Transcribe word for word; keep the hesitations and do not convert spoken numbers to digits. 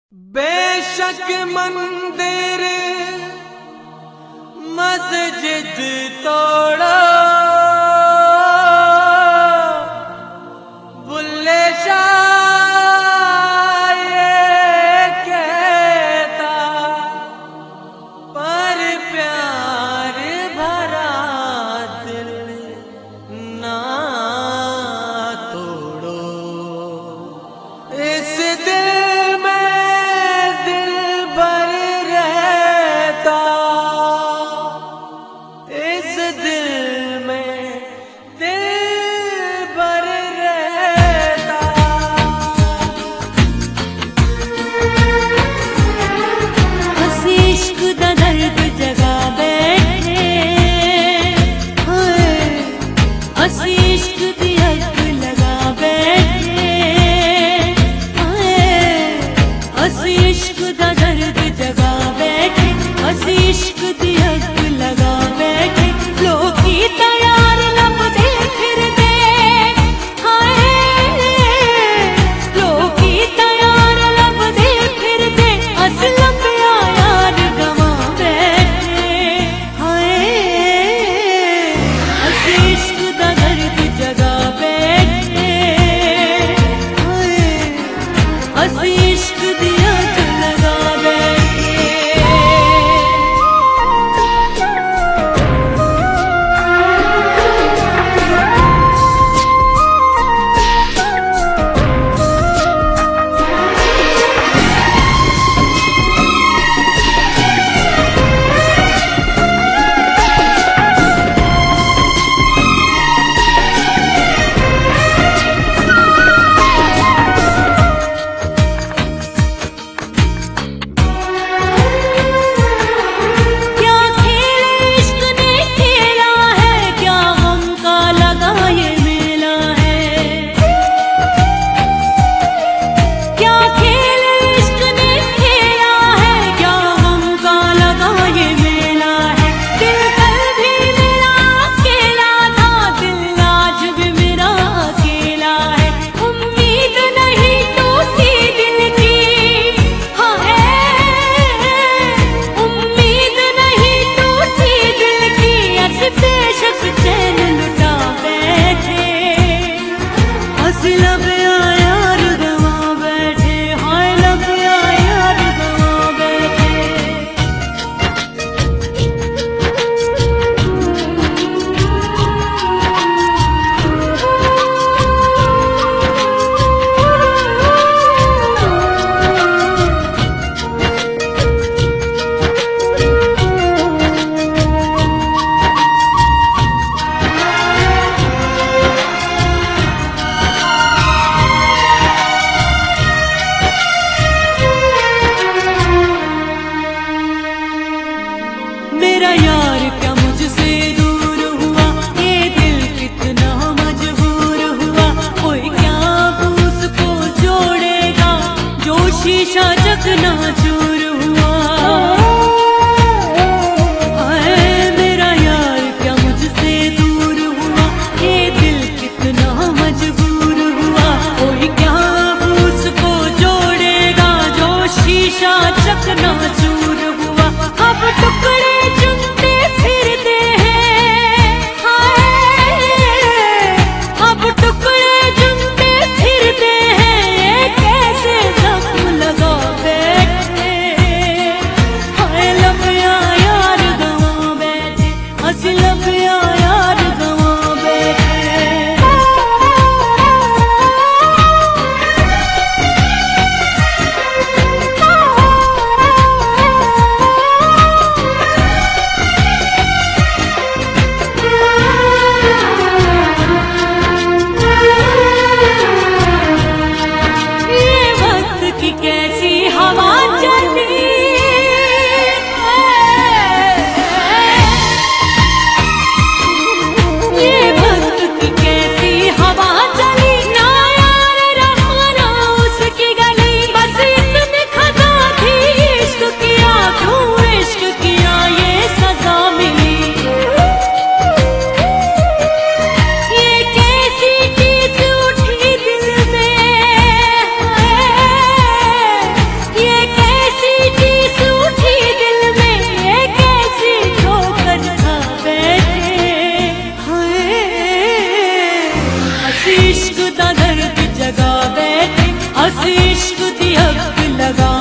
बेशक मंदिर मस्जिद तोड़ो, बुल्ले शाह ये कहता, पर प्यार भरा दिल ना तोड़ो। इस दिल मेरा यार क्या मुझसे दूर हुआ, ये दिल कितना मजबूर हुआ। कोई क्या उसको जोड़ेगा जो शीशा चकना चूर हुआ। आए मेरा यार क्या मुझसे दूर हुआ, ये दिल कितना मजबूर हुआ। कोई क्या उसको जोड़ेगा जो शीशा चकना चूर हुआ। अब टुकड़े इश्क दी अग लगा